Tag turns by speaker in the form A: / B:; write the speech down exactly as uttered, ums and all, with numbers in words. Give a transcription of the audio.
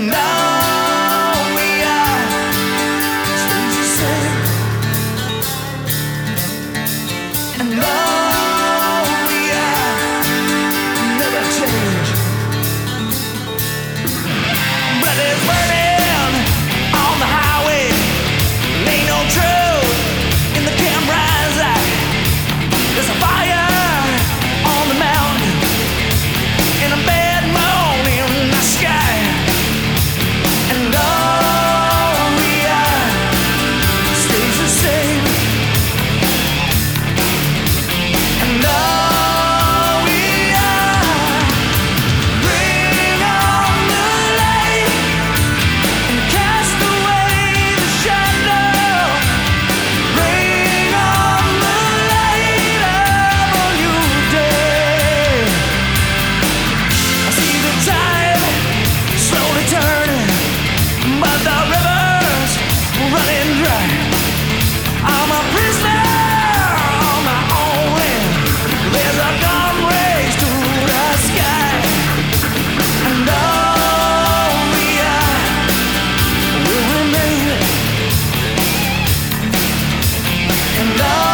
A: And all we are stays the same. And all we are never change. Blood is burning on the highway. Ain't no truth in the camera's eye. There's a fire on the mountain and a bad moon in the sky. And all we are stays the same. And all we are, bring on the light and cast away the shadow. Bring on the light of a new day. I see the tide slowly turning, but the river's running dry. I'm a prisoner on my own land. There's a gun raised to the sky. And all we are will remain. And all